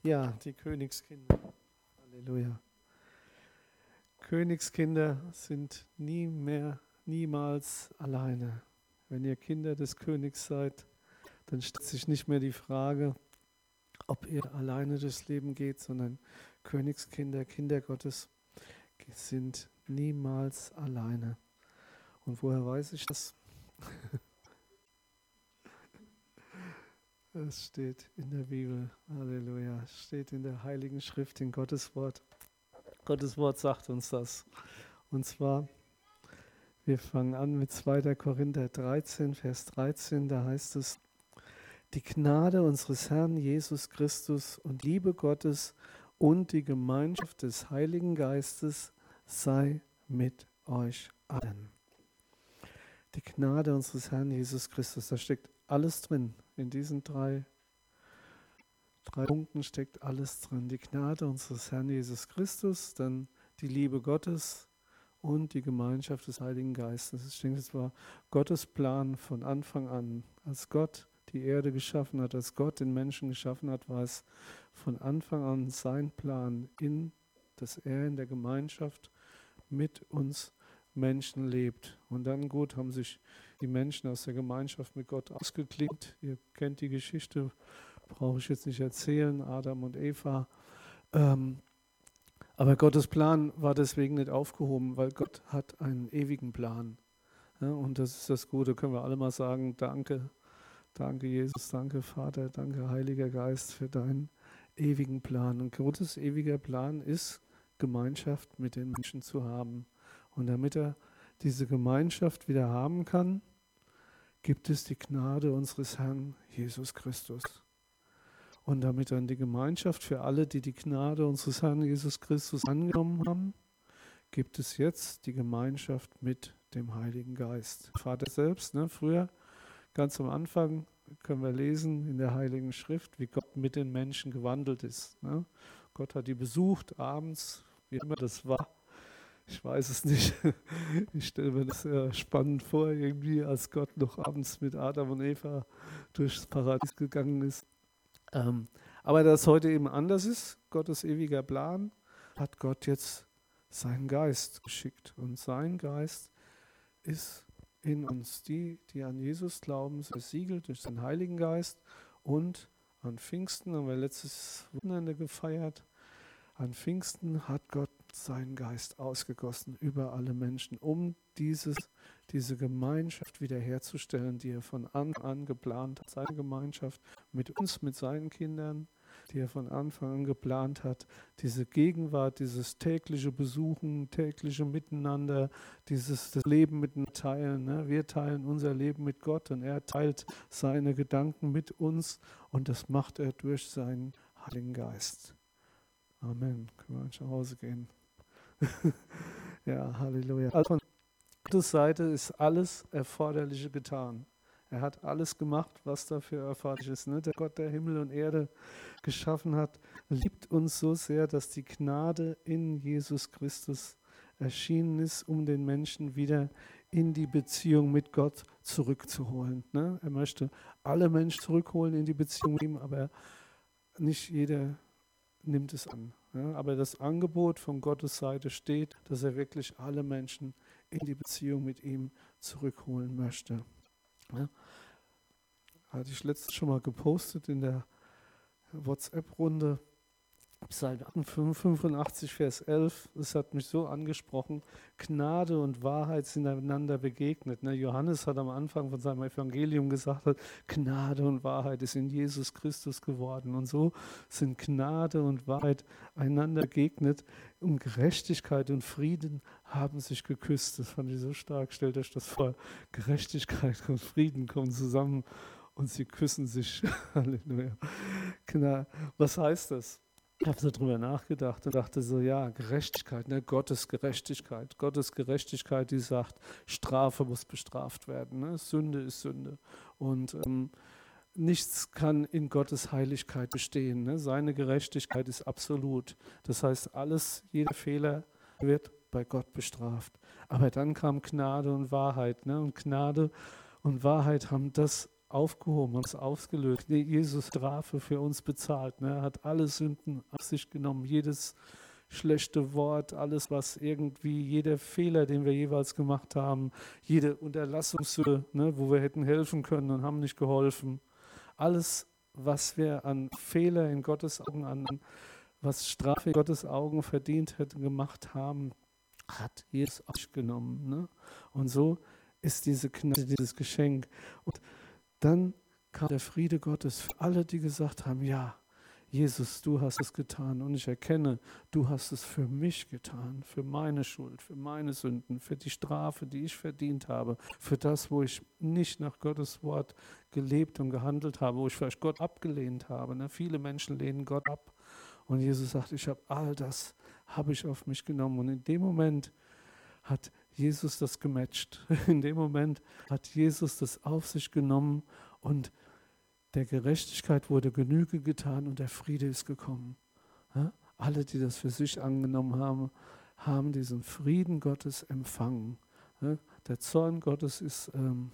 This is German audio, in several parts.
Ja, die Königskinder. Halleluja. Königskinder sind niemals alleine. Wenn ihr Kinder des Königs seid, dann stellt sich nicht mehr die Frage, ob ihr alleine durchs Leben geht, sondern Königskinder, Kinder Gottes sind niemals alleine. Und woher weiß ich das? Es steht in der Bibel, Halleluja, es steht in der Heiligen Schrift, in Gottes Wort. Gottes Wort sagt uns das. Und zwar, wir fangen an mit 2. Korinther 13, Vers 13, da heißt es, die Gnade unseres Herrn Jesus Christus und Liebe Gottes und die Gemeinschaft des Heiligen Geistes sei mit euch allen. Die Gnade unseres Herrn Jesus Christus, da steckt alles drin. In diesen drei Punkten steckt alles drin. Die Gnade unseres Herrn Jesus Christus, dann die Liebe Gottes und die Gemeinschaft des Heiligen Geistes. Ich denke, das war Gottes Plan von Anfang an. Als Gott die Erde geschaffen hat, als Gott den Menschen geschaffen hat, war es von Anfang an sein Plan, dass er in der Gemeinschaft mit uns Menschen lebt. Und dann gut haben sich die Menschen aus der Gemeinschaft mit Gott ausgeklinkt. Ihr kennt die Geschichte, brauche ich jetzt nicht erzählen, Adam und Eva. Aber Gottes Plan war deswegen nicht aufgehoben, weil Gott hat einen ewigen Plan. Ja, und das ist das Gute, können wir alle mal sagen, danke Jesus, danke Vater, danke Heiliger Geist für deinen ewigen Plan. Und Gottes ewiger Plan ist, Gemeinschaft mit den Menschen zu haben. Und damit er diese Gemeinschaft wieder haben kann, gibt es die Gnade unseres Herrn Jesus Christus. Und damit dann die Gemeinschaft für alle, die die Gnade unseres Herrn Jesus Christus angenommen haben, gibt es jetzt die Gemeinschaft mit dem Heiligen Geist. Vater selbst, früher, ganz am Anfang, können wir lesen in der Heiligen Schrift, wie Gott mit den Menschen gewandelt ist. Gott hat die besucht, abends, wie immer das war. Ich weiß es nicht. Ich stelle mir das sehr spannend vor, irgendwie, als Gott noch abends mit Adam und Eva durchs Paradies gegangen ist. Aber da es heute eben anders ist, Gottes ewiger Plan, hat Gott jetzt seinen Geist geschickt. Und sein Geist ist in uns. Die an Jesus glauben, sind besiegelt durch den Heiligen Geist. Und an Pfingsten haben wir letztes Wochenende gefeiert. An Pfingsten hat Gott seinen Geist ausgegossen über alle Menschen, um diese Gemeinschaft wiederherzustellen, die er von Anfang an geplant hat. Seine Gemeinschaft mit uns, mit seinen Kindern, die er von Anfang an geplant hat. Diese Gegenwart, dieses tägliche Besuchen, tägliche Miteinander, das Leben miteinander teilen. Wir teilen unser Leben mit Gott und er teilt seine Gedanken mit uns und das macht er durch seinen Heiligen Geist. Amen. Können wir nach Hause gehen. Ja, Halleluja. Also von Gottes Seite ist alles Erforderliche getan. Er hat alles gemacht, was dafür erforderlich ist. Der Gott, der Himmel und Erde geschaffen hat, liebt uns so sehr, dass die Gnade in Jesus Christus erschienen ist, um den Menschen wieder in die Beziehung mit Gott zurückzuholen. Er möchte alle Menschen zurückholen in die Beziehung mit ihm, aber nicht jeder nimmt es an. Aber das Angebot von Gottes Seite steht, dass er wirklich alle Menschen in die Beziehung mit ihm zurückholen möchte. Hatte ich letztens schon mal gepostet in der WhatsApp-Runde. Psalm 85, Vers 11, das hat mich so angesprochen, Gnade und Wahrheit sind einander begegnet. Johannes hat am Anfang von seinem Evangelium gesagt, Gnade und Wahrheit ist in Jesus Christus geworden. Und so sind Gnade und Wahrheit einander begegnet und Gerechtigkeit und Frieden haben sich geküsst. Das fand ich so stark, stellt euch das vor, Gerechtigkeit und Frieden kommen zusammen und sie küssen sich. Halleluja. Was heißt das? Ich habe darüber nachgedacht und dachte so, ja, Gerechtigkeit, Gottes Gerechtigkeit. Gottes Gerechtigkeit, die sagt, Strafe muss bestraft werden. Sünde ist Sünde. Und nichts kann in Gottes Heiligkeit bestehen. Seine Gerechtigkeit ist absolut. Das heißt, jeder Fehler wird bei Gott bestraft. Aber dann kam Gnade und Wahrheit. Und Gnade und Wahrheit haben das aufgehoben, hat es ausgelöst. Jesus Strafe für uns bezahlt. Ne? Er hat alle Sünden auf sich genommen, jedes schlechte Wort, alles was irgendwie, jeder Fehler, den wir jeweils gemacht haben, jede Unterlassungssünde, ne, wo wir hätten helfen können und haben nicht geholfen. Alles, was wir an Fehler in Gottes Augen, was Strafe in Gottes Augen verdient hätten, gemacht haben, hat Jesus auf sich genommen. Ne? Und so ist diese Gnade, dieses Geschenk. Und dann kam der Friede Gottes für alle, die gesagt haben, ja, Jesus, du hast es getan und ich erkenne, du hast es für mich getan, für meine Schuld, für meine Sünden, für die Strafe, die ich verdient habe, für das, wo ich nicht nach Gottes Wort gelebt und gehandelt habe, wo ich vielleicht Gott abgelehnt habe. Ne? Viele Menschen lehnen Gott ab und Jesus sagt, ich habe all das, habe ich auf mich genommen. Und in dem Moment hat Jesus das gematcht. In dem Moment hat Jesus das auf sich genommen und der Gerechtigkeit wurde Genüge getan und der Friede ist gekommen. Ja? Alle, die das für sich angenommen haben, haben diesen Frieden Gottes empfangen. Ja? Der Zorn Gottes ist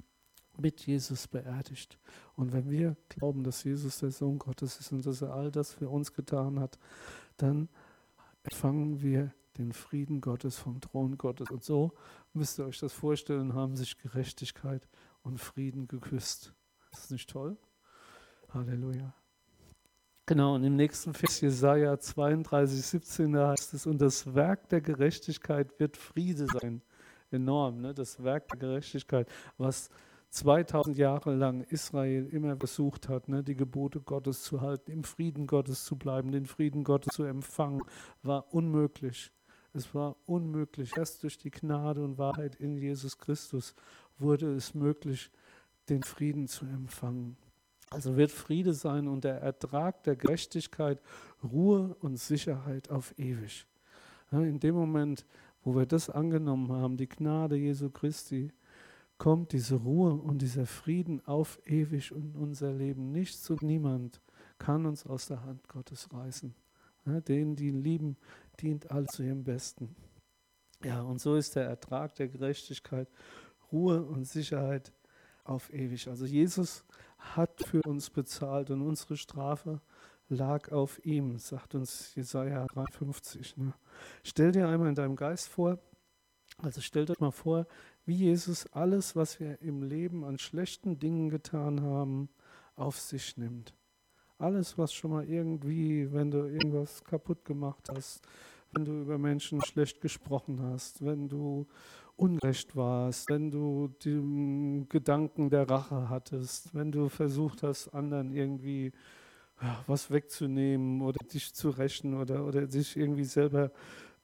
mit Jesus beerdigt. Und wenn wir glauben, dass Jesus der Sohn Gottes ist und dass er all das für uns getan hat, dann empfangen wir den Frieden Gottes vom Thron Gottes. Und so müsst ihr euch das vorstellen, haben sich Gerechtigkeit und Frieden geküsst. Ist das nicht toll? Halleluja. Genau, und im nächsten Vers, Jesaja 32,17, da heißt es, und das Werk der Gerechtigkeit wird Friede sein. Enorm, ne? Das Werk der Gerechtigkeit, was 2000 Jahre lang Israel immer versucht hat, ne? Die Gebote Gottes zu halten, im Frieden Gottes zu bleiben, den Frieden Gottes zu empfangen, war unmöglich. Es war unmöglich. Erst durch die Gnade und Wahrheit in Jesus Christus wurde es möglich, den Frieden zu empfangen. Also wird Friede sein und der Ertrag der Gerechtigkeit, Ruhe und Sicherheit auf ewig. Ja, in dem Moment, wo wir das angenommen haben, die Gnade Jesu Christi, kommt diese Ruhe und dieser Frieden auf ewig in unser Leben. Nichts und niemand kann uns aus der Hand Gottes reißen. Ja, denen, die ihn lieben, dient all zu ihrem Besten. Ja, und so ist der Ertrag der Gerechtigkeit, Ruhe und Sicherheit auf ewig. Also Jesus hat für uns bezahlt und unsere Strafe lag auf ihm, sagt uns Jesaja 53. Ne? Stell dir einmal in deinem Geist vor, also stellt euch mal vor, wie Jesus alles, was wir im Leben an schlechten Dingen getan haben, auf sich nimmt. Alles, was schon mal irgendwie, wenn du irgendwas kaputt gemacht hast, wenn du über Menschen schlecht gesprochen hast, wenn du unrecht warst, wenn du den Gedanken der Rache hattest, wenn du versucht hast, anderen irgendwie was wegzunehmen oder dich zu rächen oder dich irgendwie selber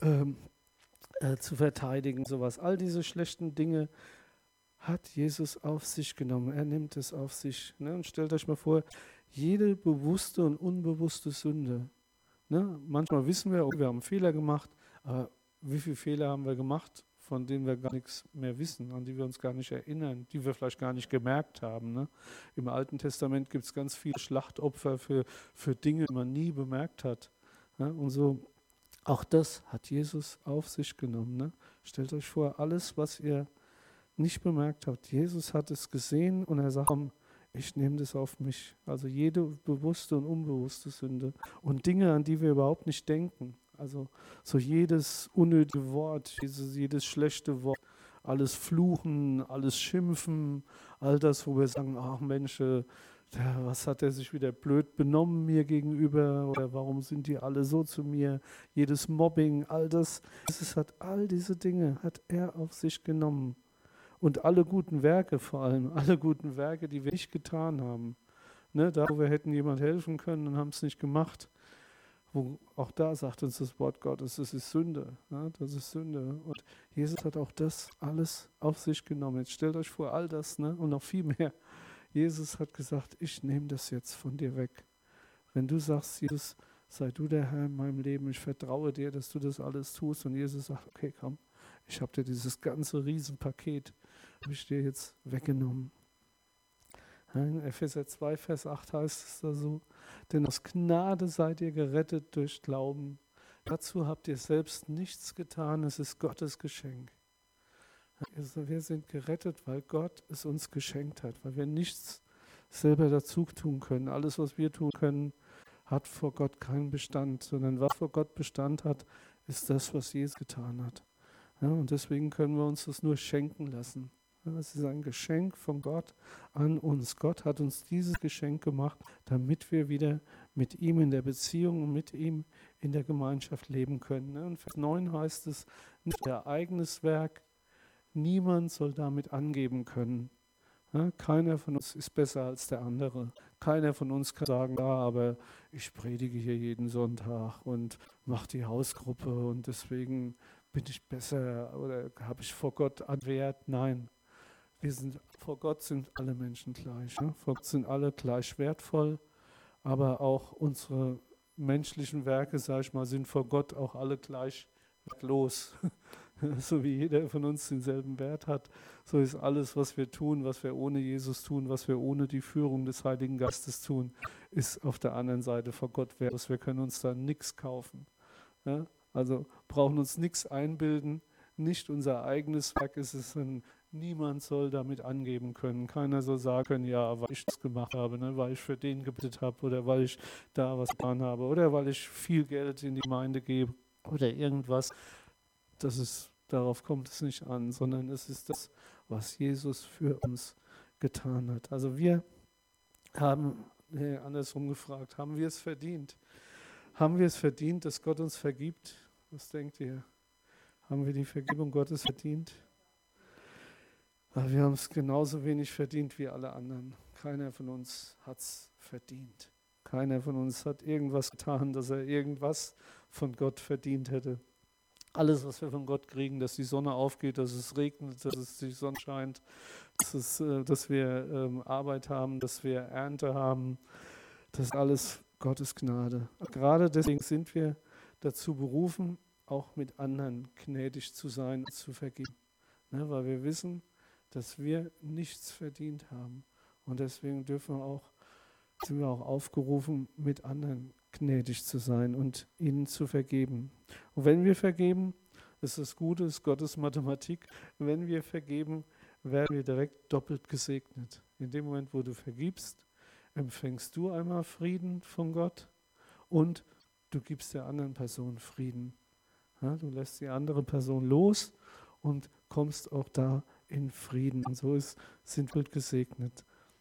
zu verteidigen, sowas. All diese schlechten Dinge hat Jesus auf sich genommen. Er nimmt es auf sich. Ne? Und stellt euch mal vor, jede bewusste und unbewusste Sünde. Ne? Manchmal wissen wir, okay, wir haben einen Fehler gemacht, aber wie viele Fehler haben wir gemacht, von denen wir gar nichts mehr wissen, an die wir uns gar nicht erinnern, die wir vielleicht gar nicht gemerkt haben. Ne? Im Alten Testament gibt es ganz viele Schlachtopfer für Dinge, die man nie bemerkt hat. Ne? Und so, auch das hat Jesus auf sich genommen. Ne? Stellt euch vor, alles, was ihr nicht bemerkt habt, Jesus hat es gesehen und er sagt, ich nehme das auf mich. Also jede bewusste und unbewusste Sünde und Dinge, an die wir überhaupt nicht denken. Also so jedes unnötige Wort, jedes schlechte Wort, alles Fluchen, alles Schimpfen, all das, wo wir sagen, ach Mensch, was hat er sich wieder blöd benommen mir gegenüber oder warum sind die alle so zu mir? Jedes Mobbing, all das, all diese Dinge hat er auf sich genommen. Und alle guten Werke vor allem, alle guten Werke, die wir nicht getan haben. Ne, da, wo wir hätten jemand helfen können und haben es nicht gemacht. Auch da sagt uns das Wort Gottes, das ist Sünde. Ne, das ist Sünde. Und Jesus hat auch das alles auf sich genommen. Jetzt stellt euch vor, all das, ne, und noch viel mehr. Jesus hat gesagt, ich nehme das jetzt von dir weg. Wenn du sagst, Jesus, sei du der Herr in meinem Leben, ich vertraue dir, dass du das alles tust. Und Jesus sagt, okay, komm, ich habe dir dieses ganze Riesenpaket, habe ich dir jetzt weggenommen. In Epheser 2, Vers 8 heißt es da so, denn aus Gnade seid ihr gerettet durch Glauben. Dazu habt ihr selbst nichts getan, es ist Gottes Geschenk. Also wir sind gerettet, weil Gott es uns geschenkt hat, weil wir nichts selber dazu tun können. Alles, was wir tun können, hat vor Gott keinen Bestand, sondern was vor Gott Bestand hat, ist das, was Jesus getan hat. Ja, und deswegen können wir uns das nur schenken lassen. Ja, es ist ein Geschenk von Gott an uns. Gott hat uns dieses Geschenk gemacht, damit wir wieder mit ihm in der Beziehung und mit ihm in der Gemeinschaft leben können. Ja, und Vers 9 heißt es, nicht ihr eigenes Werk, niemand soll damit angeben können. Ja, keiner von uns ist besser als der andere. Keiner von uns kann sagen, ja, aber ich predige hier jeden Sonntag und mache die Hausgruppe und deswegen bin ich besser oder habe ich vor Gott einen Wert. Nein, vor Gott sind alle Menschen gleich. Ne? Vor Gott sind alle gleich wertvoll, aber auch unsere menschlichen Werke, sage ich mal, sind vor Gott auch alle gleich wertlos. So wie jeder von uns denselben Wert hat, so ist alles, was wir tun, was wir ohne Jesus tun, was wir ohne die Führung des Heiligen Geistes tun, ist auf der anderen Seite vor Gott wertlos. Wir können uns da nichts kaufen. Ja? Also brauchen uns nichts einbilden, nicht unser eigenes Werk ist es, niemand soll damit angeben können. Keiner soll sagen können, ja, weil ich das gemacht habe, ne, weil ich für den gebetet habe oder weil ich da was getan habe oder weil ich viel Geld in die Gemeinde gebe oder irgendwas. Darauf kommt es nicht an, sondern es ist das, was Jesus für uns getan hat. Also wir haben, andersrum gefragt, haben wir es verdient? Haben wir es verdient, dass Gott uns vergibt? Was denkt ihr? Haben wir die Vergebung Gottes verdient? Aber wir haben es genauso wenig verdient wie alle anderen. Keiner von uns hat es verdient. Keiner von uns hat irgendwas getan, dass er irgendwas von Gott verdient hätte. Alles, was wir von Gott kriegen, dass die Sonne aufgeht, dass es regnet, dass die Sonne scheint, dass wir Arbeit haben, dass wir Ernte haben, das ist alles Gottes Gnade. Gerade deswegen sind wir dazu berufen, auch mit anderen gnädig zu sein und zu vergeben. Ne, weil wir wissen, dass wir nichts verdient haben. Und deswegen sind wir auch aufgerufen, mit anderen gnädig zu sein und ihnen zu vergeben. Und wenn wir vergeben, ist das Gute, ist Gottes Mathematik, wenn wir vergeben, werden wir direkt doppelt gesegnet. In dem Moment, wo du vergibst, empfängst du einmal Frieden von Gott und du gibst der anderen Person Frieden. Ja, du lässt die andere Person los und kommst auch da in Frieden. Und so sind wir gesegnet.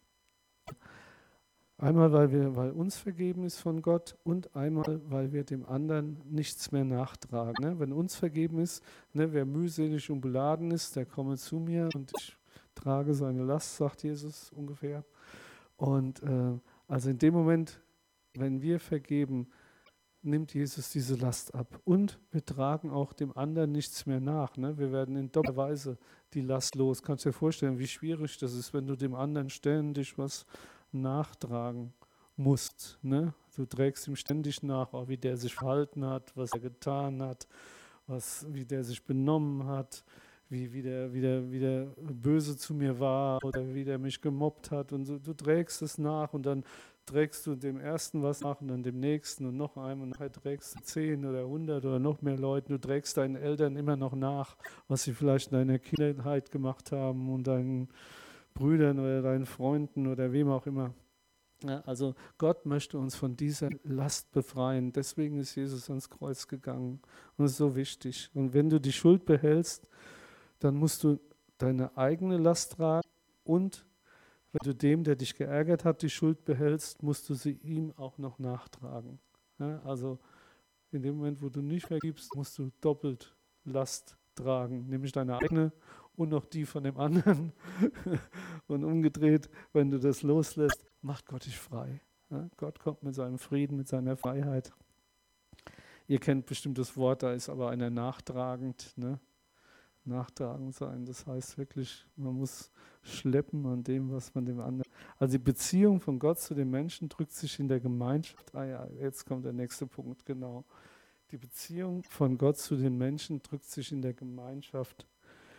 Einmal, weil uns vergeben ist von Gott und einmal, weil wir dem anderen nichts mehr nachtragen. Ne? Wenn uns vergeben ist, ne, wer mühselig und beladen ist, der komme zu mir und ich trage seine Last, sagt Jesus ungefähr. Und also in dem Moment, wenn wir vergeben, nimmt Jesus diese Last ab. Und wir tragen auch dem anderen nichts mehr nach. Ne? Wir werden in doppelter Weise die Last los. Kannst du dir vorstellen, wie schwierig das ist, wenn du dem anderen ständig was nachtragen musst. Ne? Du trägst ihm ständig nach, auch wie der sich verhalten hat, was er getan hat, wie der sich benommen hat, wie der böse zu mir war oder wie der mich gemobbt hat. Und so, du trägst es nach und dann trägst du dem ersten was nach und dann dem nächsten und noch einem und nachher trägst du 10 oder 100 oder noch mehr Leuten. Du trägst deinen Eltern immer noch nach, was sie vielleicht in deiner Kindheit gemacht haben und deinen Brüdern oder deinen Freunden oder wem auch immer. Ja, also Gott möchte uns von dieser Last befreien. Deswegen ist Jesus ans Kreuz gegangen. Und das ist so wichtig. Und wenn du die Schuld behältst, dann musst du deine eigene Last tragen und wenn du dem, der dich geärgert hat, die Schuld behältst, musst du sie ihm auch noch nachtragen. Ja, also in dem Moment, wo du nicht vergibst, musst du doppelt Last tragen, nämlich deine eigene und noch die von dem anderen. Und umgedreht, wenn du das loslässt, macht Gott dich frei. Ja, Gott kommt mit seinem Frieden, mit seiner Freiheit. Ihr kennt bestimmt das Wort, da ist aber einer nachtragend. Ne? Nachtragend sein, das heißt wirklich, man muss schleppen an dem, was man dem anderen. Also die Beziehung von Gott zu den Menschen drückt sich in der Gemeinschaft. Ja, jetzt kommt der nächste Punkt, genau. Die Beziehung von Gott zu den Menschen drückt sich in der Gemeinschaft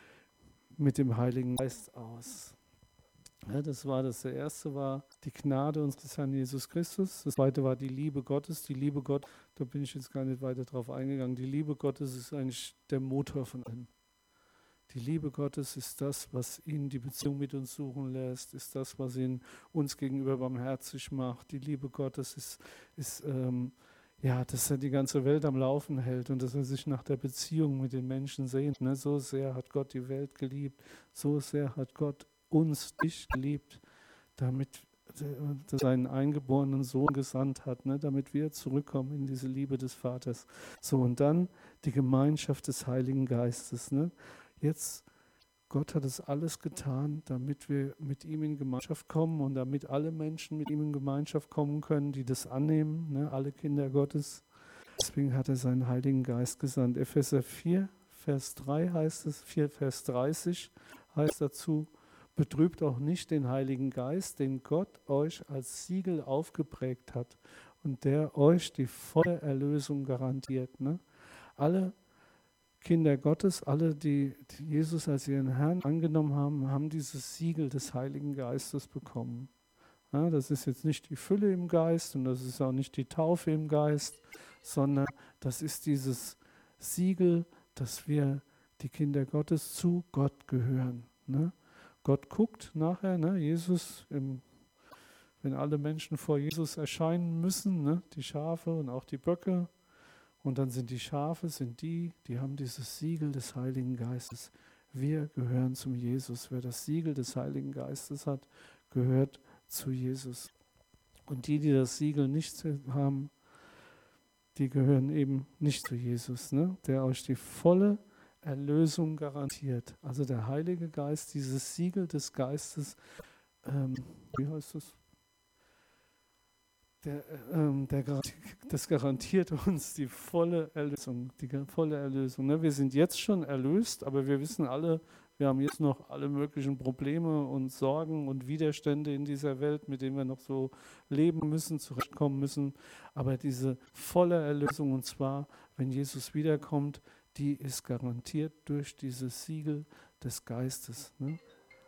mit dem Heiligen Geist aus. Ja, das erste war die Gnade unseres Herrn Jesus Christus. Das zweite war die Liebe Gottes. Die Liebe Gott, da bin ich jetzt gar nicht weiter drauf eingegangen. Die Liebe Gottes ist eigentlich der Motor von allem. Die Liebe Gottes ist das, was ihn die Beziehung mit uns suchen lässt, ist das, was ihn uns gegenüber barmherzig macht. Die Liebe Gottes ist dass er die ganze Welt am Laufen hält und dass er sich nach der Beziehung mit den Menschen sehnt. Ne? So sehr hat Gott die Welt geliebt, so sehr hat Gott uns, dich geliebt, damit er seinen eingeborenen Sohn gesandt hat, ne? Damit wir zurückkommen in diese Liebe des Vaters. So, und dann die Gemeinschaft des Heiligen Geistes. Ne? Jetzt, Gott hat es alles getan, damit wir mit ihm in Gemeinschaft kommen und damit alle Menschen mit ihm in Gemeinschaft kommen können, die das annehmen, ne? Alle Kinder Gottes. Deswegen hat er seinen Heiligen Geist gesandt. Epheser 4, Vers 3 heißt es, 4, Vers 30 heißt dazu, betrübt auch nicht den Heiligen Geist, den Gott euch als Siegel aufgeprägt hat und der euch die volle Erlösung garantiert. Ne? Alle Kinder Gottes, alle, die Jesus als ihren Herrn angenommen haben, haben dieses Siegel des Heiligen Geistes bekommen. Ja, das ist jetzt nicht die Fülle im Geist und das ist auch nicht die Taufe im Geist, sondern das ist dieses Siegel, dass wir, die Kinder Gottes, zu Gott gehören. Ne? Gott guckt nachher, ne, wenn alle Menschen vor Jesus erscheinen müssen, ne, die Schafe und auch die Böcke, und dann sind die Schafe, die haben dieses Siegel des Heiligen Geistes. Wir gehören zum Jesus. Wer das Siegel des Heiligen Geistes hat, gehört zu Jesus. Und die das Siegel nicht haben, die gehören eben nicht zu Jesus, ne, der euch die volle Erlösung garantiert. Also der Heilige Geist, dieses Siegel des Geistes, wie heißt das? Das garantiert uns die volle Erlösung. Ne? Wir sind jetzt schon erlöst, aber wir wissen alle, wir haben jetzt noch alle möglichen Probleme und Sorgen und Widerstände in dieser Welt, mit denen wir noch so leben müssen, zurechtkommen müssen. Aber diese volle Erlösung, und zwar, wenn Jesus wiederkommt, die ist garantiert durch dieses Siegel des Geistes. Ne?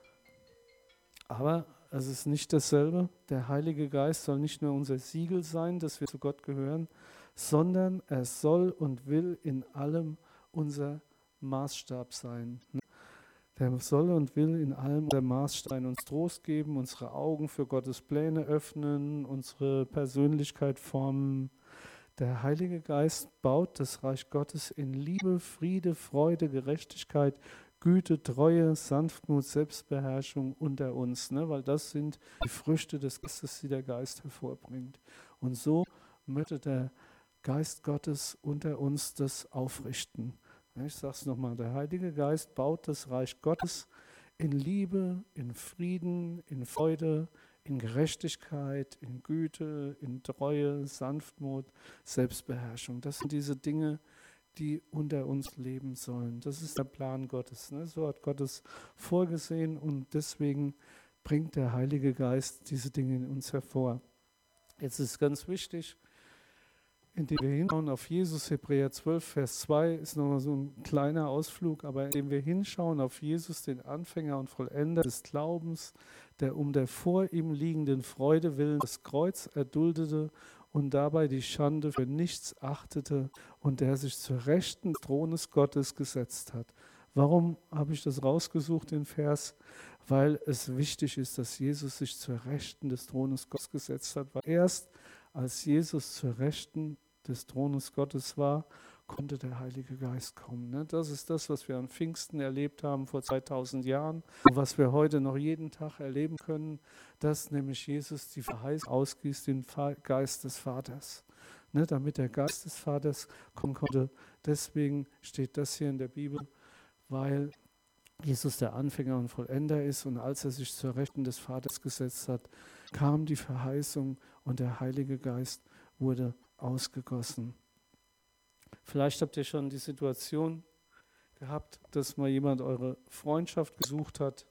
Aber es ist nicht dasselbe. Der Heilige Geist soll nicht nur unser Siegel sein, dass wir zu Gott gehören, sondern er soll und will in allem unser Maßstab sein. Ne? Der soll und will in allem unser Maßstab sein, uns Trost geben, unsere Augen für Gottes Pläne öffnen, unsere Persönlichkeit formen. Der Heilige Geist baut das Reich Gottes in Liebe, Friede, Freude, Gerechtigkeit, Güte, Treue, Sanftmut, Selbstbeherrschung unter uns. Ne? Weil das sind die Früchte des Geistes, die der Geist hervorbringt. Und so möchte der Geist Gottes unter uns das aufrichten. Ich sage es nochmal, der Heilige Geist baut das Reich Gottes in Liebe, in Frieden, in Freude, in Gerechtigkeit, in Güte, in Treue, Sanftmut, Selbstbeherrschung. Das sind diese Dinge, die unter uns leben sollen. Das ist der Plan Gottes. Ne? So hat Gott es vorgesehen und deswegen bringt der Heilige Geist diese Dinge in uns hervor. Jetzt ist ganz wichtig, indem wir hinschauen auf Jesus, Hebräer 12, Vers 2, ist nochmal so ein kleiner Ausflug, aber indem wir hinschauen auf Jesus, den Anfänger und Vollender des Glaubens, der um der vor ihm liegenden Freude willen das Kreuz erduldete und dabei die Schande für nichts achtete und der sich zur Rechten des Thrones Gottes gesetzt hat. Warum habe ich das rausgesucht, den Vers? Weil es wichtig ist, dass Jesus sich zur Rechten des Thrones Gottes gesetzt hat, weil erst als Jesus zur Rechten des Thrones Gottes war, konnte der Heilige Geist kommen. Ne? Das ist das, was wir an Pfingsten erlebt haben vor 2000 Jahren und was wir heute noch jeden Tag erleben können, dass nämlich Jesus die Verheißung ausgießt, den Geist des Vaters. Ne? Damit der Geist des Vaters kommen konnte. Deswegen steht das hier in der Bibel, weil Jesus der Anfänger und Vollender ist und als er sich zur Rechten des Vaters gesetzt hat, kam die Verheißung und der Heilige Geist wurde ausgegossen. Vielleicht habt ihr schon die Situation gehabt, dass mal jemand eure Freundschaft gesucht hat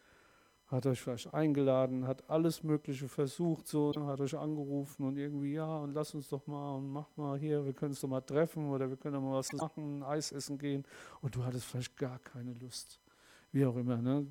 euch vielleicht eingeladen, hat alles Mögliche versucht, so, hat euch angerufen und irgendwie, ja, und lass uns doch mal und mach mal hier, wir können uns doch mal treffen oder wir können doch mal was machen, Eis essen gehen und du hattest vielleicht gar keine Lust. Wie auch immer, ne?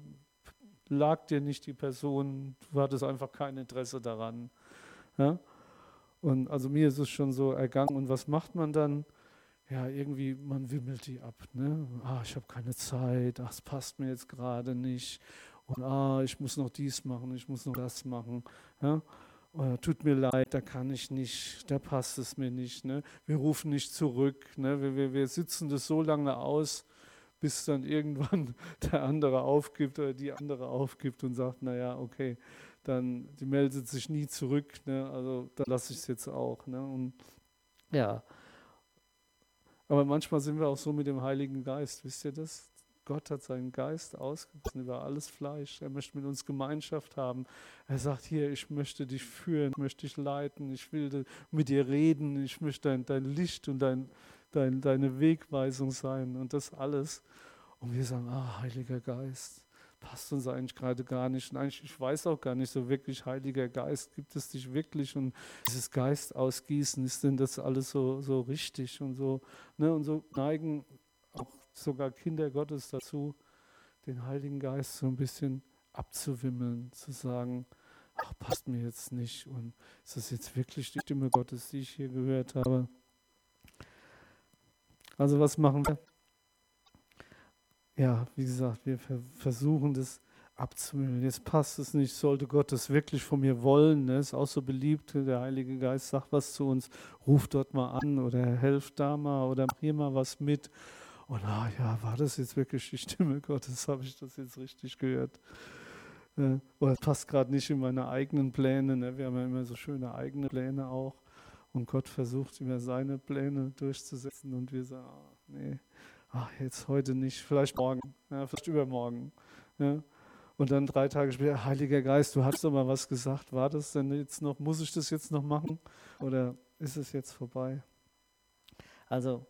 Lag dir nicht die Person, du hattest einfach kein Interesse daran. Ja? Und also mir ist es schon so ergangen. Und was macht man dann? ja, irgendwie, man wimmelt die ab. Ne? Ich habe keine Zeit, es passt mir jetzt gerade nicht. Und ich muss noch dies machen, ich muss noch das machen. Ja? Oder, tut mir leid, da kann ich nicht, da passt es mir nicht. Ne? Wir rufen nicht zurück. Ne? Wir sitzen das so lange aus, bis dann irgendwann der andere aufgibt oder die andere aufgibt und sagt, naja, okay, dann die meldet sich nie zurück. Ne? Also da lasse ich es jetzt auch. Ne? Und ja. Aber manchmal sind wir auch so mit dem Heiligen Geist, wisst ihr das? Gott hat seinen Geist ausgegossen über alles Fleisch. Er möchte mit uns Gemeinschaft haben. Er sagt, hier, ich möchte dich führen, ich möchte dich leiten, ich will mit dir reden, ich möchte dein Licht und deine Wegweisung sein und das alles. Und wir sagen, Heiliger Geist, passt uns eigentlich gerade gar nicht. Und eigentlich, ich weiß auch gar nicht so wirklich, Heiliger Geist, gibt es dich wirklich? Und dieses Geist ausgießen, ist denn das alles so richtig und so? Ne? Und so neigen auch sogar Kinder Gottes dazu, den Heiligen Geist so ein bisschen abzuwimmeln, zu sagen, passt mir jetzt nicht. Und ist das jetzt wirklich die Stimme Gottes, die ich hier gehört habe? Also was machen wir? Ja, wie gesagt, wir versuchen das abzuwimmeln. Jetzt passt es nicht, sollte Gott das wirklich von mir wollen. Ne? Ist auch so beliebt, der Heilige Geist sagt was zu uns, ruft dort mal an oder helft da mal oder mach hier mal was mit. Und ja, war das jetzt wirklich die Stimme Gottes? Habe ich das jetzt richtig gehört? Oder es passt gerade nicht in meine eigenen Pläne. Ne? Wir haben ja immer so schöne eigene Pläne auch. Und Gott versucht immer seine Pläne durchzusetzen und wir sagen, nee. Jetzt heute nicht, vielleicht morgen, ja, vielleicht übermorgen. Ja. Und dann 3 Tage später, Heiliger Geist, du hast doch mal was gesagt, war das denn jetzt noch, muss ich das jetzt noch machen oder ist es jetzt vorbei? Also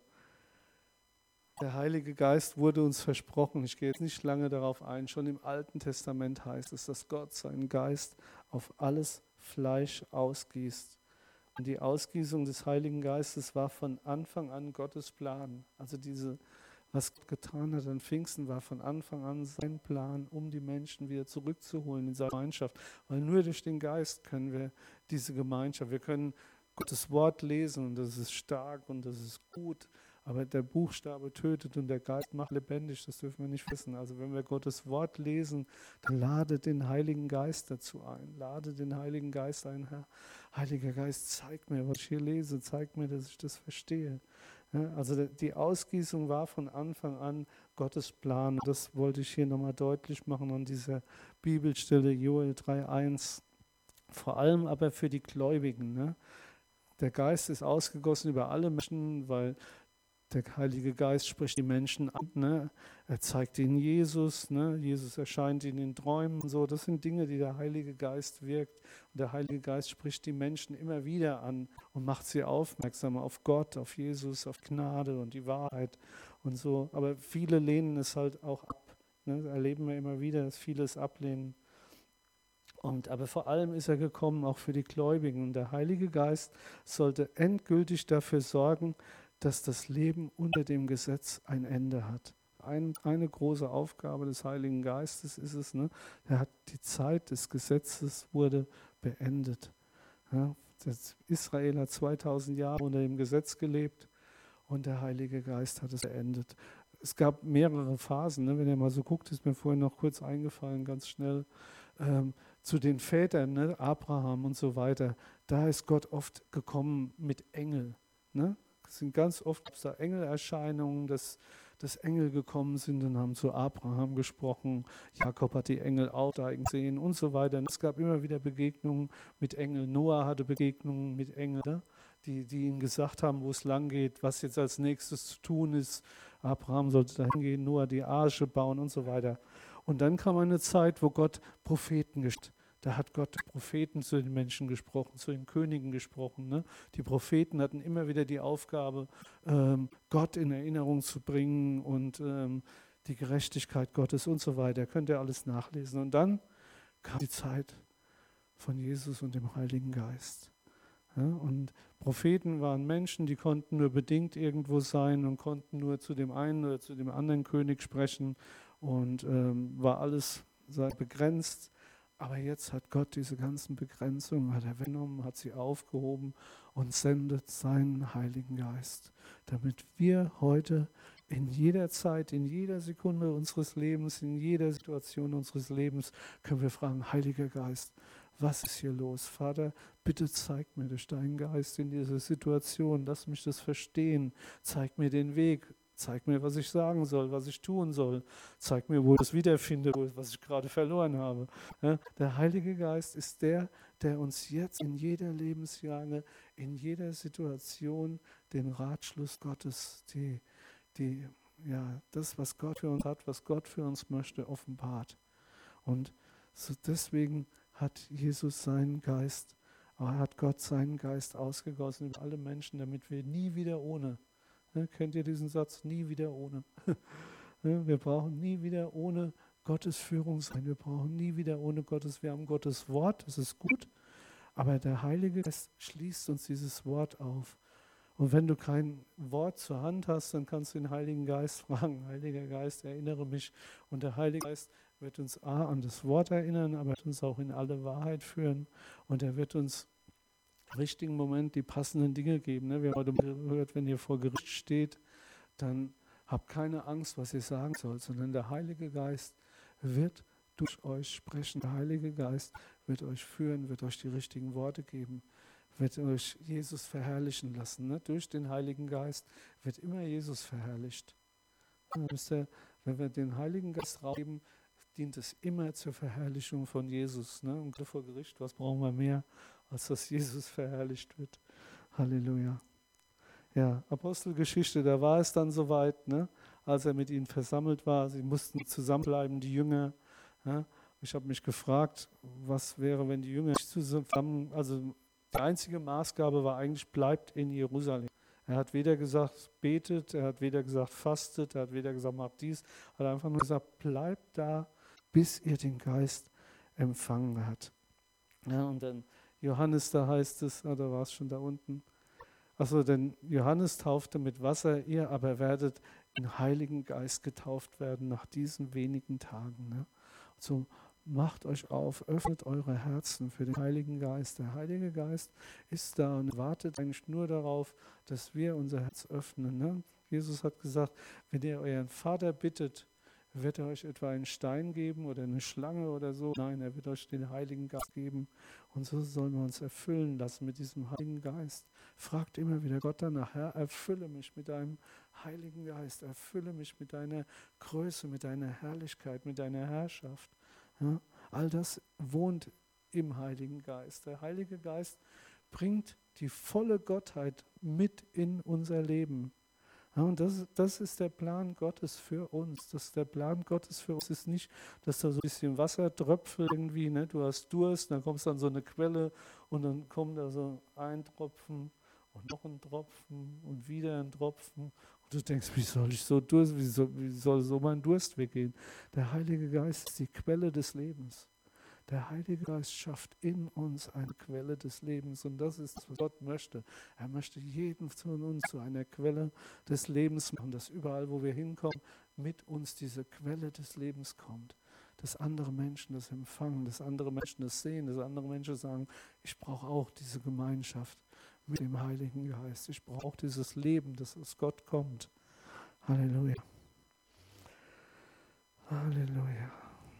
der Heilige Geist wurde uns versprochen, ich gehe jetzt nicht lange darauf ein, schon im Alten Testament heißt es, dass Gott seinen Geist auf alles Fleisch ausgießt. Und die Ausgießung des Heiligen Geistes war von Anfang an Gottes Plan. Also was Gott getan hat an Pfingsten, war von Anfang an sein Plan, um die Menschen wieder zurückzuholen in seine Gemeinschaft. Weil nur durch den Geist können wir diese Gemeinschaft, wir können Gottes Wort lesen und das ist stark und das ist gut, aber der Buchstabe tötet und der Geist macht lebendig, das dürfen wir nicht wissen. Also wenn wir Gottes Wort lesen, dann lade den Heiligen Geist dazu ein. Lade den Heiligen Geist ein, Herr. Heiliger Geist, zeig mir, was ich hier lese, zeig mir, dass ich das verstehe. Ja, also die Ausgießung war von Anfang an Gottes Plan. Das wollte ich hier nochmal deutlich machen an dieser Bibelstelle Joel 3,1. Vor allem aber für die Gläubigen. Ne? Der Geist ist ausgegossen über alle Menschen, weil der Heilige Geist spricht die Menschen an, ne? Er zeigt ihnen Jesus, ne? Jesus erscheint ihnen in Träumen und so. Das sind Dinge, die der Heilige Geist wirkt. Und der Heilige Geist spricht die Menschen immer wieder an und macht sie aufmerksam auf Gott, auf Jesus, auf Gnade und die Wahrheit und so. Aber viele lehnen es halt auch ab. Ne? Das erleben wir immer wieder, dass viele es ablehnen. Aber vor allem ist er gekommen auch für die Gläubigen. Und der Heilige Geist sollte endgültig dafür sorgen, dass das Leben unter dem Gesetz ein Ende hat. Eine große Aufgabe des Heiligen Geistes ist es, ne? Die Zeit des Gesetzes wurde beendet. Ja? Israel hat 2000 Jahre unter dem Gesetz gelebt und der Heilige Geist hat es beendet. Es gab mehrere Phasen, ne? Wenn ihr mal so guckt, ist mir vorhin noch kurz eingefallen, ganz schnell, zu den Vätern, ne? Abraham und so weiter, da ist Gott oft gekommen mit Engel. Ne? Es sind ganz oft da Engelerscheinungen, dass Engel gekommen sind und haben zu Abraham gesprochen. Jakob hat die Engel aufsteigen sehen und so weiter. Und es gab immer wieder Begegnungen mit Engeln. Noah hatte Begegnungen mit Engeln, ne? die ihm gesagt haben, wo es lang geht, was jetzt als nächstes zu tun ist. Abraham sollte dahin gehen, Noah die Arche bauen und so weiter. Und dann kam eine Zeit, wo Gott Propheten geschickt hat. Da hat Gott Propheten zu den Menschen gesprochen, zu den Königen gesprochen. Ne? Die Propheten hatten immer wieder die Aufgabe, Gott in Erinnerung zu bringen und die Gerechtigkeit Gottes und so weiter. Könnt ihr alles nachlesen. Und dann kam die Zeit von Jesus und dem Heiligen Geist. Ja? Und Propheten waren Menschen, die konnten nur bedingt irgendwo sein und konnten nur zu dem einen oder zu dem anderen König sprechen und war alles begrenzt. Aber jetzt hat Gott diese ganzen Begrenzungen, hat er weggenommen, hat sie aufgehoben und sendet seinen Heiligen Geist, damit wir heute in jeder Zeit, in jeder Sekunde unseres Lebens, in jeder Situation unseres Lebens, können wir fragen, Heiliger Geist, was ist hier los? Vater, bitte zeig mir durch deinen Geist in dieser Situation, lass mich das verstehen, zeig mir den Weg. Zeig mir, was ich sagen soll, was ich tun soll. Zeig mir, wo ich es wiederfinde, was ich gerade verloren habe. Ja, der Heilige Geist ist der uns jetzt in jeder Lebenslage, in jeder Situation den Ratschluss Gottes, das, was Gott für uns hat, was Gott für uns möchte, offenbart. Und so deswegen hat Gott seinen Geist ausgegossen über alle Menschen, damit wir nie wieder ohne. Kennt ihr diesen Satz? Nie wieder ohne. Wir brauchen nie wieder ohne Gottes Führung sein. Wir brauchen nie wieder ohne Gottes. Wir haben Gottes Wort, das ist gut, aber der Heilige Geist schließt uns dieses Wort auf. Und wenn du kein Wort zur Hand hast, dann kannst du den Heiligen Geist fragen. Heiliger Geist, erinnere mich. Und der Heilige Geist wird uns an das Wort erinnern, aber wird uns auch in alle Wahrheit führen. Und er wird uns richtigen Moment die passenden Dinge geben. Wir haben heute gehört, wenn ihr vor Gericht steht, dann habt keine Angst, was ihr sagen sollt, sondern der Heilige Geist wird durch euch sprechen. Der Heilige Geist wird euch führen, wird euch die richtigen Worte geben, wird euch Jesus verherrlichen lassen. Durch den Heiligen Geist wird immer Jesus verherrlicht. Wenn wir den Heiligen Geist rausgeben, dient es immer zur Verherrlichung von Jesus. Und vor Gericht, was brauchen wir mehr, als dass Jesus verherrlicht wird? Halleluja. Ja, Apostelgeschichte, da war es dann soweit, als er mit ihnen versammelt war. Sie mussten zusammenbleiben, die Jünger. Ja. Ich habe mich gefragt, was wäre, wenn die Jünger nicht zusammen, also die einzige Maßgabe war eigentlich, bleibt in Jerusalem. Er hat weder gesagt, betet, er hat weder gesagt, fastet, er hat weder gesagt, macht dies, er hat einfach nur gesagt, bleibt da, bis ihr den Geist empfangen habt. Ja, und dann Johannes, da heißt es, da war es schon da unten, denn Johannes taufte mit Wasser, ihr aber werdet in Heiligen Geist getauft werden nach diesen wenigen Tagen. So macht euch auf, öffnet eure Herzen für den Heiligen Geist. Der Heilige Geist ist da und wartet eigentlich nur darauf, dass wir unser Herz öffnen. Jesus hat gesagt, wenn ihr euren Vater bittet, wird er euch etwa einen Stein geben oder eine Schlange oder so? Nein, er wird euch den Heiligen Geist geben. Und so sollen wir uns erfüllen lassen mit diesem Heiligen Geist. Fragt immer wieder Gott danach, Herr, erfülle mich mit deinem Heiligen Geist, erfülle mich mit deiner Größe, mit deiner Herrlichkeit, mit deiner Herrschaft. Ja, all das wohnt im Heiligen Geist. Der Heilige Geist bringt die volle Gottheit mit in unser Leben. Ja, und das ist der Plan Gottes für uns. Der Plan Gottes für uns ist nicht, dass da so ein bisschen Wasser tröpfelt irgendwie, du hast Durst, dann kommst du an so eine Quelle und dann kommt da so ein Tropfen und noch ein Tropfen und wieder ein Tropfen. Und du denkst, wie soll so mein Durst weggehen? Der Heilige Geist ist die Quelle des Lebens. Der Heilige Geist schafft in uns eine Quelle des Lebens und das ist, was Gott möchte. Er möchte jeden von uns zu einer Quelle des Lebens machen, dass überall, wo wir hinkommen, mit uns diese Quelle des Lebens kommt. Dass andere Menschen das empfangen, dass andere Menschen das sehen, dass andere Menschen sagen, ich brauche auch diese Gemeinschaft mit dem Heiligen Geist. Ich brauche auch dieses Leben, das aus Gott kommt. Halleluja. Halleluja.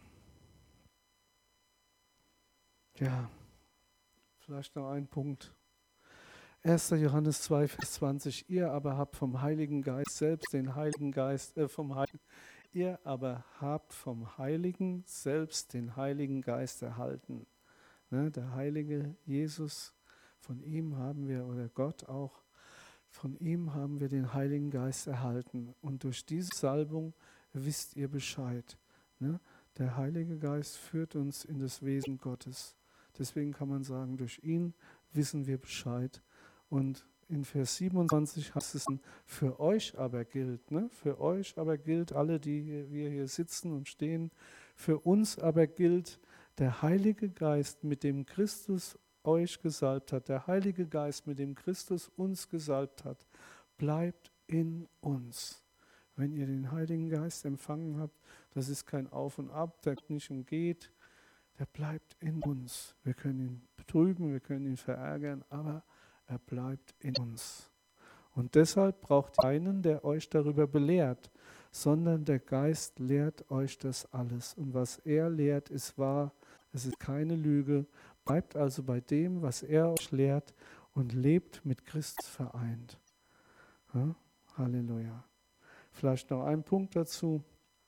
Ja, vielleicht noch ein Punkt. 1. Johannes 2, Vers 20. Ihr aber habt vom Heiligen Geist selbst den Heiligen Geist, ihr aber habt vom Heiligen selbst den Heiligen Geist erhalten. Der heilige Jesus, von ihm haben wir, oder Gott auch, von ihm haben wir den Heiligen Geist erhalten. Und durch diese Salbung wisst ihr Bescheid. Der Heilige Geist führt uns in das Wesen Gottes. Deswegen kann man sagen, durch ihn wissen wir Bescheid. Und in Vers 27 heißt es, für euch aber gilt, für euch aber gilt, alle, die wir hier sitzen und stehen, für uns aber gilt der Heilige Geist, mit dem Christus euch gesalbt hat, der Heilige Geist, mit dem Christus uns gesalbt hat, bleibt in uns. Wenn ihr den Heiligen Geist empfangen habt, das ist kein Auf und Ab, der nicht und geht. er bleibt in uns. Wir können ihn betrüben, wir können ihn verärgern, aber er bleibt in uns. Und deshalb braucht ihr einen, der euch darüber belehrt, sondern der Geist lehrt euch das alles. Und was er lehrt, ist wahr, es ist keine Lüge. Bleibt also bei dem, was er euch lehrt und lebt mit Christus vereint. Ja? Halleluja. Vielleicht noch ein Punkt dazu.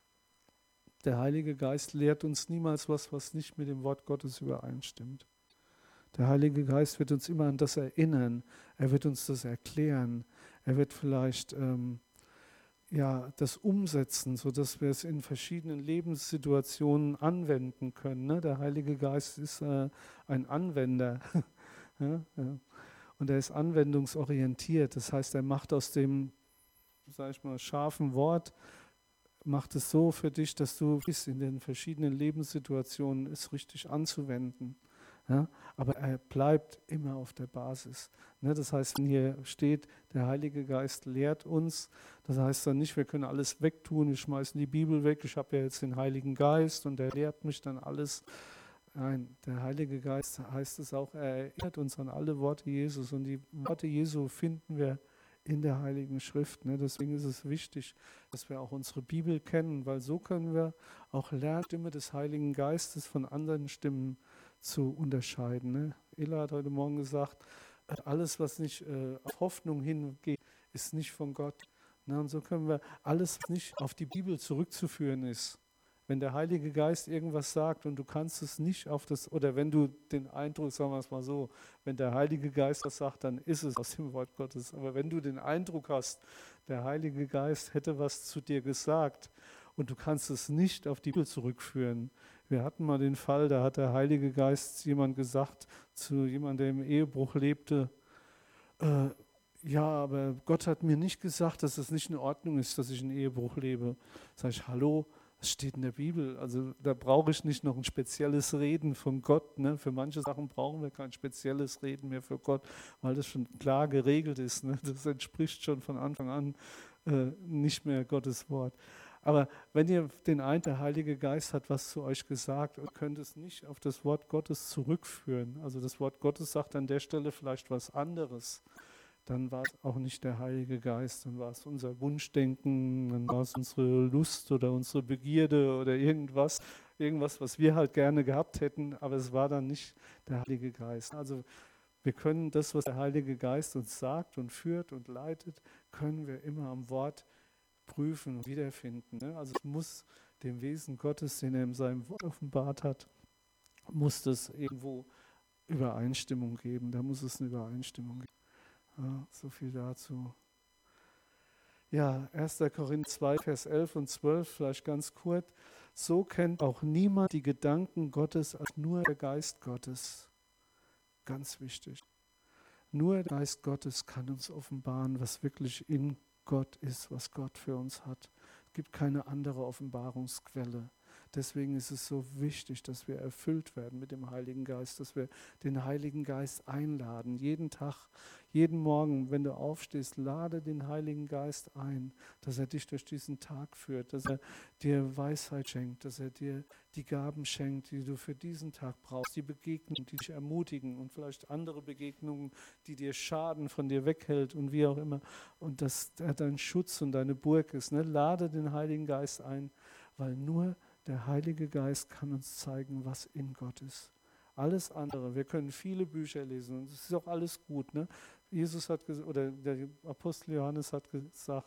Der Heilige Geist lehrt uns niemals was nicht mit dem Wort Gottes übereinstimmt. Der Heilige Geist wird uns immer an das erinnern. Er wird uns das erklären. Er wird vielleicht das umsetzen, sodass wir es in verschiedenen Lebenssituationen anwenden können. Ne? Der Heilige Geist ist ein Anwender. Ja. Und er ist anwendungsorientiert. Das heißt, er macht aus dem, sag ich mal, scharfen Wort, macht es so für dich, dass du bist in den verschiedenen Lebenssituationen, es richtig anzuwenden. Ja, aber er bleibt immer auf der Basis. Ne, das heißt, wenn hier steht, der Heilige Geist lehrt uns, das heißt dann nicht, wir können alles wegtun, wir schmeißen die Bibel weg, ich habe ja jetzt den Heiligen Geist und der lehrt mich dann alles. Nein, der Heilige Geist heißt es auch, er erinnert uns an alle Worte Jesus und die Worte Jesu finden wir in der Heiligen Schrift. Ne? Deswegen ist es wichtig, dass wir auch unsere Bibel kennen, weil so können wir auch lernen, die Stimme des Heiligen Geistes von anderen Stimmen zu unterscheiden. Ne? Ella hat heute Morgen gesagt, alles, was nicht auf Hoffnung hingeht, ist nicht von Gott. Ne? Und so können wir alles, was nicht auf die Bibel zurückzuführen ist. Wenn der Heilige Geist irgendwas sagt und du kannst es nicht auf das, oder wenn du den Eindruck, sagen wir es mal so, wenn der Heilige Geist was sagt, dann ist es aus dem Wort Gottes. Aber wenn du den Eindruck hast, der Heilige Geist hätte was zu dir gesagt und du kannst es nicht auf die Bibel zurückführen. Wir hatten mal den Fall, da hat der Heilige Geist jemand gesagt, zu jemandem, der im Ehebruch lebte, ja, aber Gott hat mir nicht gesagt, dass es nicht in Ordnung ist, dass ich in Ehebruch lebe. Sag ich, hallo? Das steht in der Bibel, also da brauche ich nicht noch ein spezielles Reden von Gott. Ne? Für manche Sachen brauchen wir kein spezielles Reden mehr für Gott, weil das schon klar geregelt ist. Ne? Das entspricht schon von Anfang an nicht mehr Gottes Wort. Aber wenn ihr den einen, der Heilige Geist hat was zu euch gesagt und könnt es nicht auf das Wort Gottes zurückführen, also das Wort Gottes sagt an der Stelle vielleicht was anderes, dann war es auch nicht der Heilige Geist, dann war es unser Wunschdenken, dann war es unsere Lust oder unsere Begierde oder irgendwas, was wir halt gerne gehabt hätten, aber es war dann nicht der Heilige Geist. Also wir können das, was der Heilige Geist uns sagt und führt und leitet, können wir immer am Wort prüfen und wiederfinden. Ne? Also es muss dem Wesen Gottes, den er in seinem Wort offenbart hat, muss es irgendwo Übereinstimmung geben, da muss es eine Übereinstimmung geben. Ja, so viel dazu. Ja, 1. Korinther 2, Vers 11 und 12, vielleicht ganz kurz. So kennt auch niemand die Gedanken Gottes als nur der Geist Gottes. Ganz wichtig. Nur der Geist Gottes kann uns offenbaren, was wirklich in Gott ist, was Gott für uns hat. Es gibt keine andere Offenbarungsquelle. Deswegen ist es so wichtig, dass wir erfüllt werden mit dem Heiligen Geist, dass wir den Heiligen Geist einladen. Jeden Tag, jeden Morgen, wenn du aufstehst, lade den Heiligen Geist ein, dass er dich durch diesen Tag führt, dass er dir Weisheit schenkt, dass er dir die Gaben schenkt, die du für diesen Tag brauchst, die Begegnungen, die dich ermutigen und vielleicht andere Begegnungen, die dir schaden, von dir weghält und wie auch immer. Und dass er dein Schutz und deine Burg ist. Ne? Lade den Heiligen Geist ein, weil nur der Heilige Geist kann uns zeigen, was in Gott ist. Alles andere, wir können viele Bücher lesen und es ist auch alles gut. Ne? Jesus hat oder der Apostel Johannes hat gesagt,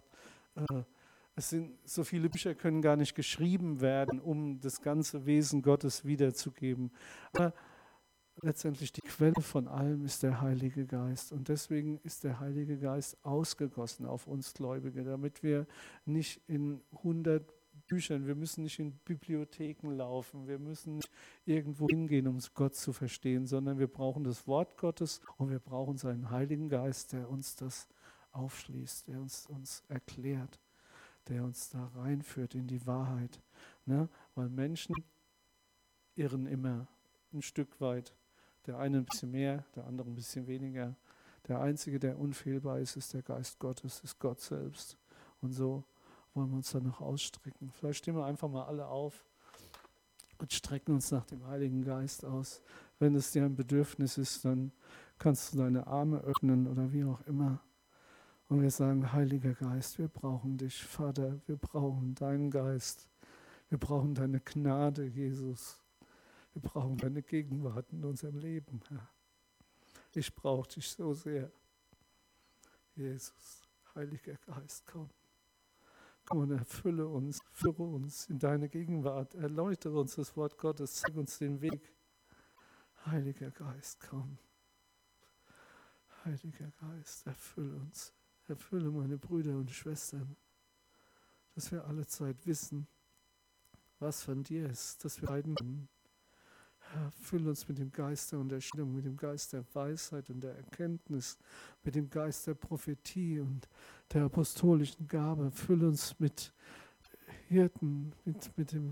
es sind so viele Bücher können gar nicht geschrieben werden, um das ganze Wesen Gottes wiederzugeben. Aber letztendlich die Quelle von allem ist der Heilige Geist. Und deswegen ist der Heilige Geist ausgegossen auf uns Gläubige, damit wir nicht in 100 Büchern, wir müssen nicht in Bibliotheken laufen, wir müssen nicht irgendwo hingehen, um Gott zu verstehen, sondern wir brauchen das Wort Gottes und wir brauchen seinen Heiligen Geist, der uns das aufschließt, der uns erklärt, der uns da reinführt in die Wahrheit. Ne? Weil Menschen irren immer ein Stück weit. Der eine ein bisschen mehr, der andere ein bisschen weniger. Der Einzige, der unfehlbar ist, ist der Geist Gottes, ist Gott selbst. Und so wollen wir uns dann noch ausstrecken. Vielleicht stehen wir einfach mal alle auf. und strecken uns nach dem Heiligen Geist aus. Wenn es dir ein Bedürfnis ist, dann kannst du deine Arme öffnen oder wie auch immer. Und wir sagen, Heiliger Geist, wir brauchen dich, Vater, wir brauchen deinen Geist. Wir brauchen deine Gnade, Jesus. Wir brauchen deine Gegenwart in unserem Leben, Herr. Ich brauche dich so sehr. Jesus, Heiliger Geist, komm. Komm und erfülle uns, führe uns in deine Gegenwart, erläutere uns das Wort Gottes, zeig uns den Weg. Heiliger Geist, komm. Heiliger Geist, erfülle uns, erfülle meine Brüder und Schwestern, dass wir alle Zeit wissen, was von dir ist, dass wir leiden können. Herr, fülle uns mit dem Geist der Unterscheidung, mit dem Geist der Weisheit und der Erkenntnis, mit dem Geist der Prophetie und der apostolischen Gabe. Fülle uns mit Hirten, mit dem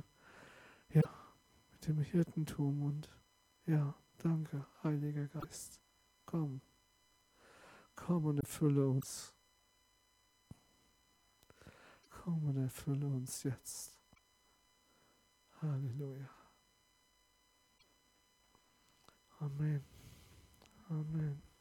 Hirtentum und ja, danke, Heiliger Geist. Komm und erfülle uns. Komm und erfülle uns jetzt. Halleluja. Amen. Amen.